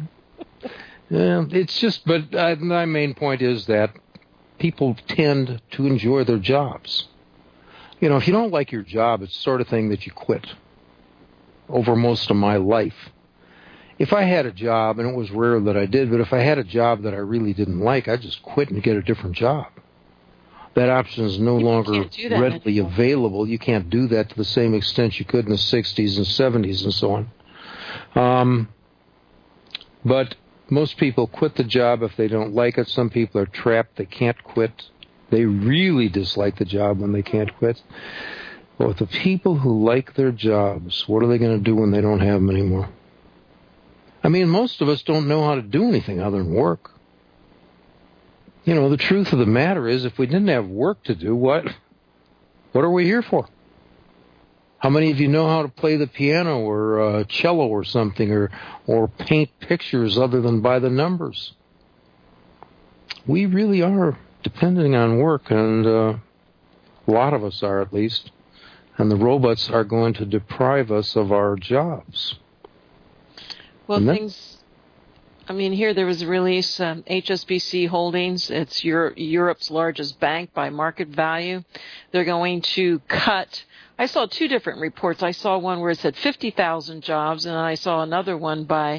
S3: it's just. But my main point is that people tend to enjoy their jobs. If you don't like your job, it's the sort of thing that you quit. Over most of my life. If I had a job, and it was rare that I did, but if I had a job that I really didn't like, I'd just quit and get a different job. That option is no longer readily available. You can't do that to the same extent you could in the 60s and 70s and so on. But most people quit the job if they don't like it. Some people are trapped. They can't quit. They really dislike the job when they can't quit. But the people who like their jobs, what are they going to do when they don't have them anymore? I mean, most of us don't know how to do anything other than work. The truth of the matter is, if we didn't have work to do, what are we here for? How many of you know how to play the piano or cello or something, or paint pictures other than by the numbers? We really are depending on work, and a lot of us are at least, and the robots are going to deprive us of our jobs.
S2: Well, here there was a release, HSBC Holdings, it's Europe's largest bank by market value. They're going to cut, I saw 2 different reports. I saw one where it said 50,000 jobs, and I saw another one by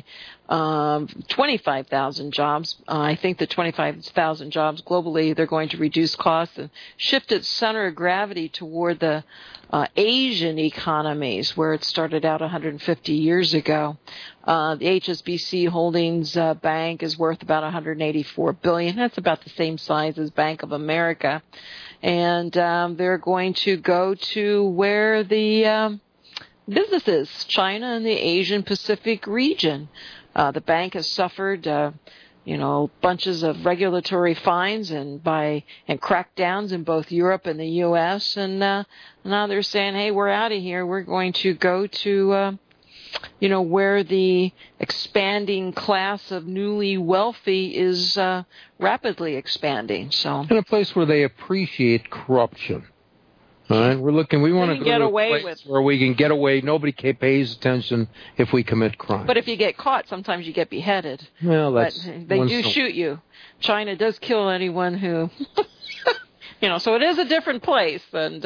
S2: 25,000 jobs. I think the 25,000 jobs globally, they're going to reduce costs and shift its center of gravity toward the Asian economies, where it started out 150 years ago. The HSBC Holdings Bank is worth about $184 billion. That's about the same size as Bank of America. And they're going to go to where the business is, China and the Asian Pacific region. The bank has suffered bunches of regulatory fines and crackdowns in both Europe and the U.S. And now they're saying, hey, we're out of here. We're going to go to, where the expanding class of newly wealthy is rapidly expanding. So,
S3: in a place where they appreciate corruption. All right, we want to go to a place where we can get away. Nobody pays attention if we commit crime.
S2: But if you get caught, sometimes you get beheaded.
S3: Well,
S2: they do shoot you. China does kill anyone who, so it is a different place. And,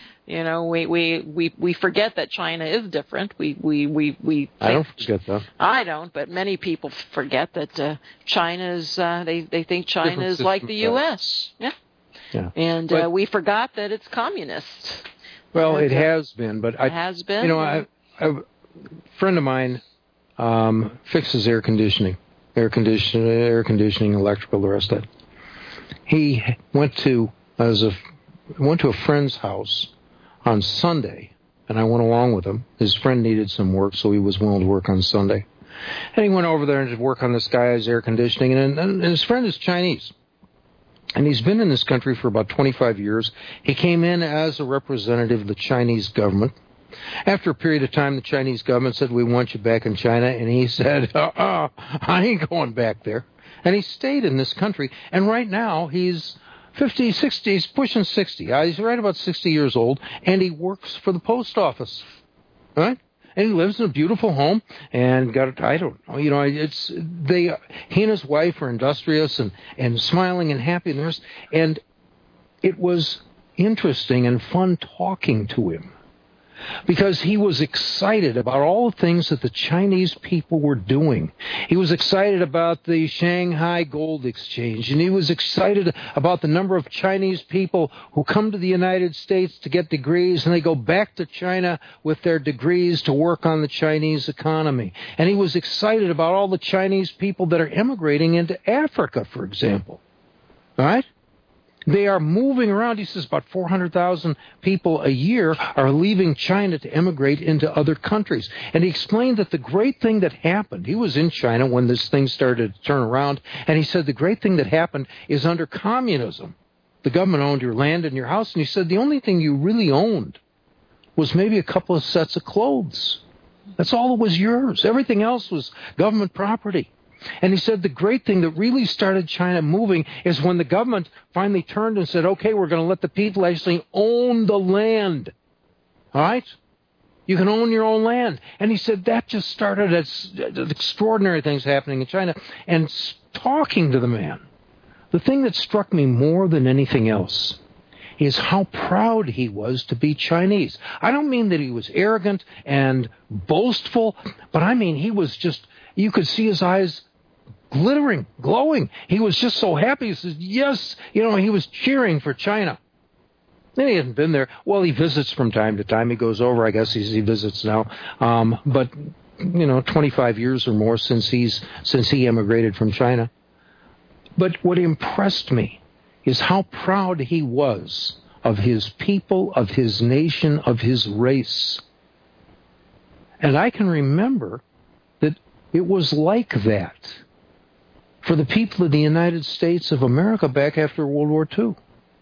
S2: we forget that China is different. I
S3: don't forget that.
S2: I don't, but many people forget that China's, they think China is like the U.S. Yeah.
S3: Yeah.
S2: And we forgot that it's communist.
S3: Well, it has been, but
S2: it has been.
S3: A friend of mine fixes air conditioning, electrical, the rest of it. He went to a friend's house on Sunday, and I went along with him. His friend needed some work, so he was willing to work on Sunday. And he went over there and just worked on this guy's air conditioning, and his friend is Chinese. And he's been in this country for about 25 years. He came in as a representative of the Chinese government. After a period of time, the Chinese government said, we want you back in China. And he said, I ain't going back there. And he stayed in this country. And right now, he's 50, 60, he's pushing 60. He's right about 60 years old. And he works for the post office. Right? And he lives in a beautiful home and got I don't know, he and his wife are industrious and smiling and happy and it was interesting and fun talking to him because he was excited about all the things that the Chinese people were doing. He was excited about the Shanghai Gold Exchange, and he was excited about the number of Chinese people who come to the United States to get degrees, and they go back to China with their degrees to work on the Chinese economy. And he was excited about all the Chinese people that are immigrating into Africa, for example. All right? They are moving around. He says about 400,000 people a year are leaving China to immigrate into other countries. And he explained that the great thing that happened, he was in China when this thing started to turn around, and he said the great thing that happened is under communism. The government owned your land and your house, and he said the only thing you really owned was maybe a couple of sets of clothes. That's all that was yours. Everything else was government property. And he said the great thing that really started China moving is when the government finally turned and said, okay, we're going to let the people actually own the land. All right? You can own your own land. And he said that just started as extraordinary things happening in China. And talking to the man, the thing that struck me more than anything else is how proud he was to be Chinese. I don't mean that he was arrogant and boastful, but I mean he was just, you could see his eyes glittering, glowing. He was just so happy. He says, yes, he was cheering for China. And he hadn't been there. Well, he visits from time to time. He goes over, I guess he visits now. But 25 years or more since he immigrated from China. But what impressed me is how proud he was of his people, of his nation, of his race. And I can remember that it was like that for the people of the United States of America back after World War II.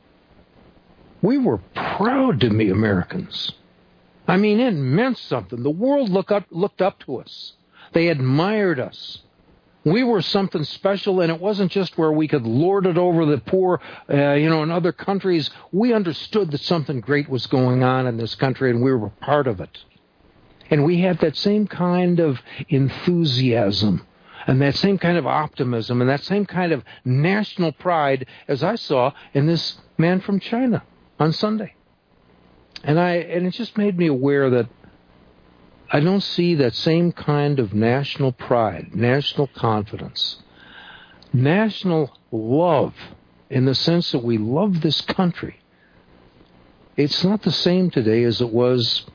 S3: We were proud to be Americans. I mean, it meant something. The world looked up to us. They admired us. We were something special, and it wasn't just where we could lord it over the poor, in other countries. We understood that something great was going on in this country, and we were part of it. And we had that same kind of enthusiasm and that same kind of optimism and that same kind of national pride as I saw in this man from China on Sunday. And it just made me aware that I don't see that same kind of national pride, national confidence, national love in the sense that we love this country. It's not the same today as it was,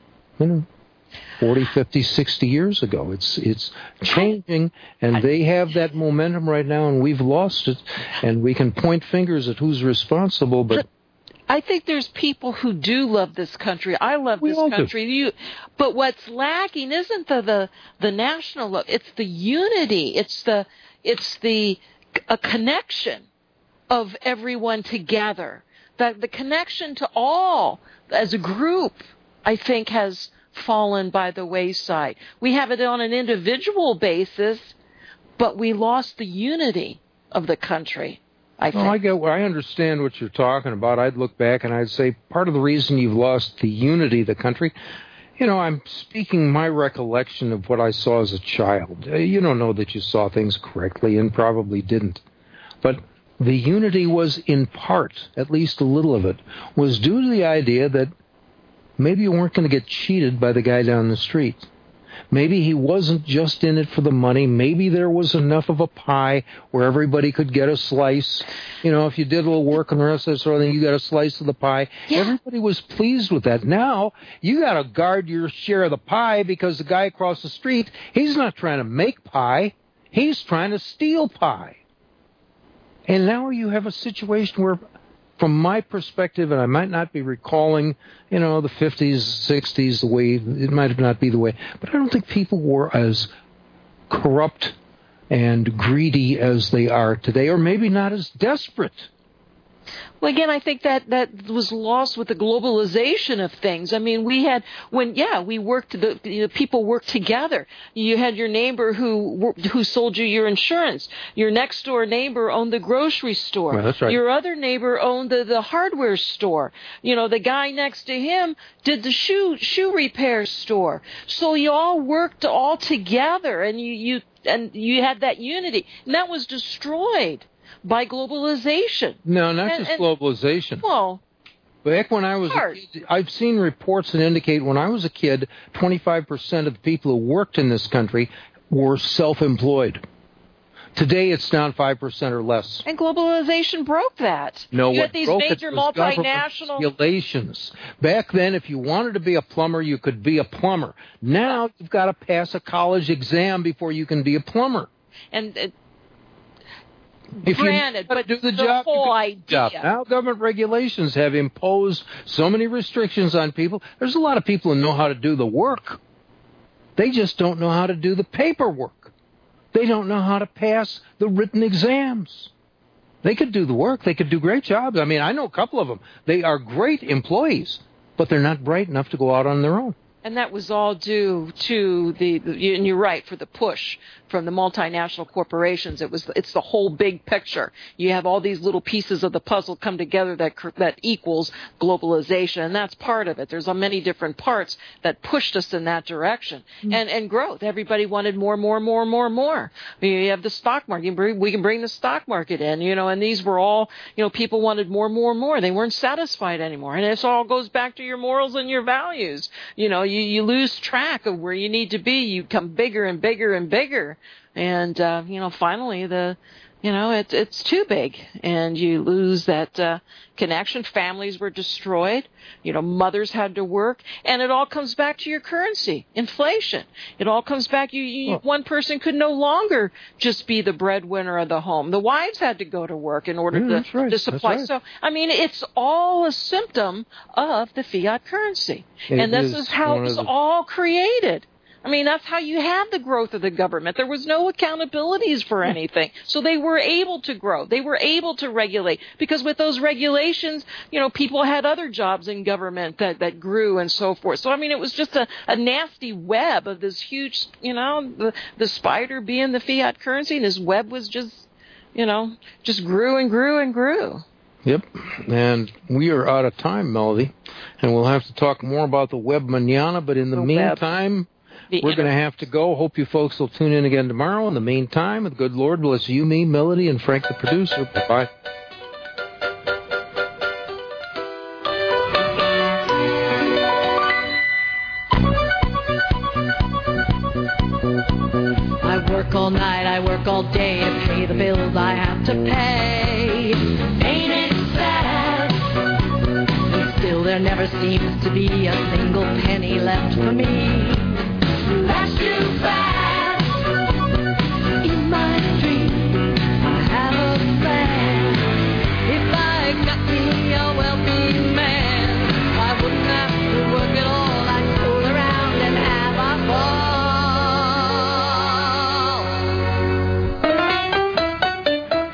S3: 40, 50, 60 years ago. It's changing, and they have that momentum right now, and we've lost it, and we can point fingers at who's responsible, but
S2: I think there's people who do love this country. I love this country. But what's lacking isn't the national love. It's the unity. It's the a connection of everyone together. That the connection to all as a group, I think, has fallen by the wayside. We have it on an individual basis, but we lost the unity of the country, I think.
S3: I understand what you're talking about. I'd look back and I'd say part of the reason you've lost the unity of the country, I'm speaking my recollection of what I saw as a child. You don't know that you saw things correctly and probably didn't. But the unity was in part, at least a little of it, was due to the idea that maybe you weren't going to get cheated by the guy down the street. Maybe he wasn't just in it for the money. Maybe there was enough of a pie where everybody could get a slice. If you did a little work on the rest of the store, then you got a slice of the pie. Yeah. Everybody was pleased with that. Now, you got to guard your share of the pie because the guy across the street, he's not trying to make pie. He's trying to steal pie. And now you have a situation where, from my perspective, and I might not be recalling, the 50s, 60s, the way, it might not be the way, but I don't think people were as corrupt and greedy as they are today, or maybe not as desperate.
S2: Well, again, I think that was lost with the globalization of things. I mean, people worked together. You had your neighbor who sold you your insurance. Your next door neighbor owned the grocery store.
S3: Well, that's right.
S2: Your other neighbor owned the hardware store. The guy next to him did the shoe repair store. So you all worked all together, and you had that unity, and that was destroyed by globalization.
S3: No, not just globalization.
S2: Well,
S3: back when I was a kid, I've seen reports that indicate when I was a kid, 25% of the people who worked in this country were self-employed. Today, it's down 5% or less.
S2: And globalization broke that.
S3: No,
S2: you
S3: what
S2: had these
S3: broke
S2: major
S3: it was
S2: multinational
S3: regulations. Back then, if you wanted to be a plumber, you could be a plumber. Now, you've got to pass a college exam before you can be a plumber.
S2: And
S3: Granted, but do the job,
S2: whole idea.
S3: Now government regulations have imposed so many restrictions on people. There's a lot of people who know how to do the work. They just don't know how to do the paperwork. They don't know how to pass the written exams. They could do the work. They could do great jobs. I mean, I know a couple of them. They are great employees, but they're not bright enough to go out on their own.
S2: And that was all due to and you're right, for the push from the multinational corporations. It's the whole big picture. You have all these little pieces of the puzzle come together that equals globalization, and that's part of it. There's many different parts that pushed us in that direction. And growth. Everybody wanted more. I mean, you have the stock market. We can bring the stock market in, and these were all, people wanted more. They weren't satisfied anymore. And this all goes back to your morals and your values. You lose track of where you need to be. You become bigger and bigger and bigger. And, finally it's too big, and you lose that connection. Families were destroyed. Mothers had to work, and it all comes back to your currency, inflation. It all comes back. One person could no longer just be the breadwinner of the home. The wives had to go to work in order to supply. Right. So, I mean, it's all a symptom of the fiat currency, and this is how it was all created. I mean, that's how you have the growth of the government. There was no accountabilities for anything. So they were able to grow. They were able to regulate. Because with those regulations, people had other jobs in government that grew and so forth. So, I mean, it was just a nasty web of this huge, the spider being the fiat currency. And this web was just grew and grew and grew.
S3: Yep, and we are out of time, Melody. And we'll have to talk more about the web manana. But in the meantime... We're going to have to go. Hope you folks will tune in again tomorrow. In the meantime, the good Lord bless you, me, Melody, and Frank the producer. Bye-bye.
S7: I work all night, I work all day to pay the bills I have to pay. Ain't it sad? And still there never seems to be a single penny left for me. That's too fast. In my dream, I have a plan. If I got me a wealthy man, I wouldn't have to work at all. I'd fool around and have a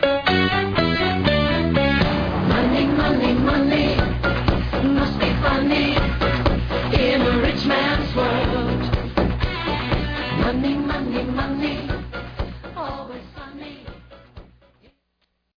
S7: money, money.